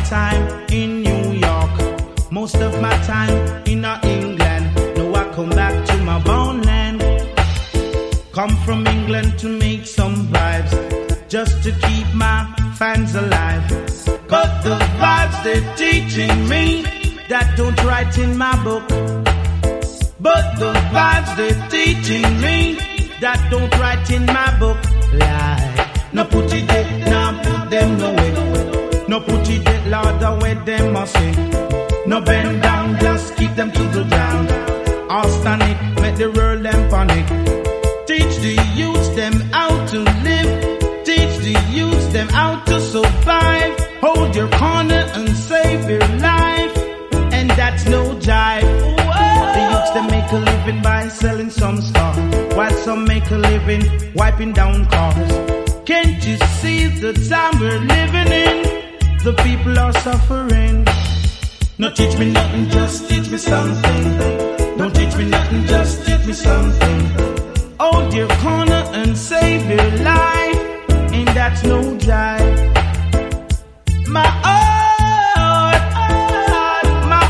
time in New York, most of my time in England. Now I come back to my born land. Come from England to make some vibes, just to keep my fans alive. But the vibes they're teaching me, that don't write in my book. But the vibes they're teaching me, that don't write in my book. Lie. No put it there, no put them nowhere. No put it there, Lord, away them must say. No bend down, just keep them to the ground. All stand it, make the world them panic. Teach the youths them how to live. Teach the youths them how to survive. Hold your corner and save your life. And that's no jive. The youths them make a living by selling some stuff, while some make a living wiping down cars. Can't you see the time we're living in? The people are suffering. No teach me nothing, just teach me something. Don't teach me nothing, just teach me something. Hold your corner and save your life. And that's no jive. My heart, my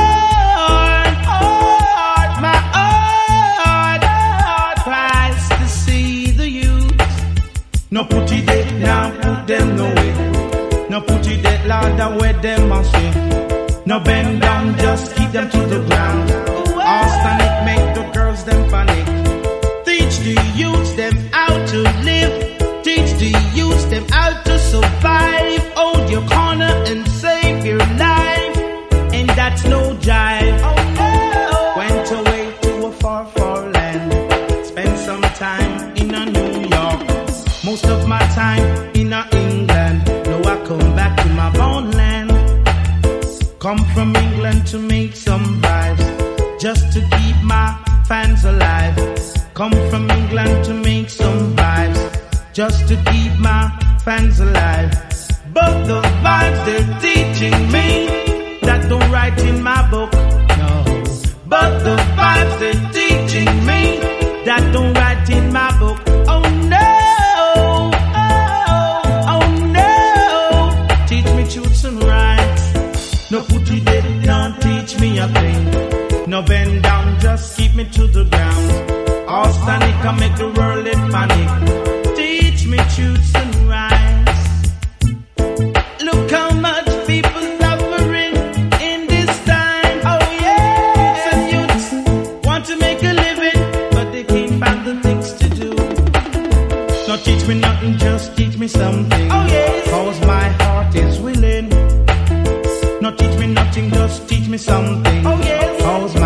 heart, my heart cries to see the youth. No put it there, now put them nowhere. No put it there, Lord, away them must say. No bend down, just keep them to the ground. All stand it, make the girls them panic. Teach the youths them how to live. Teach the youths them how to survive. Hold your corner and save your life. And that's no jive. Went away to a far, far land. Spent some time in a New York, most of my time in a England. Now I come back to my born land. Come from England to make some vibes, just to keep my fans alive. Come from England to make some vibes, just to keep my fans alive. But the vibes they're teaching me, that don't write in my book. No. But the vibes they're teaching me, that don't write in my book. Oh no, oh no. Teach me truths and rights. No put it there, don't teach me a thing. No bend down, just keep me to the ground. All standing can make the world in panic. Teach me truths and rights. Look how much people suffering in this time. Oh yeah. Some youths want to make a living, but they can't find the things to do. Not teach me nothing, just teach me something. Oh yes. Cause my heart is willing. Not teach me nothing, just teach me something. Oh yes. Cause my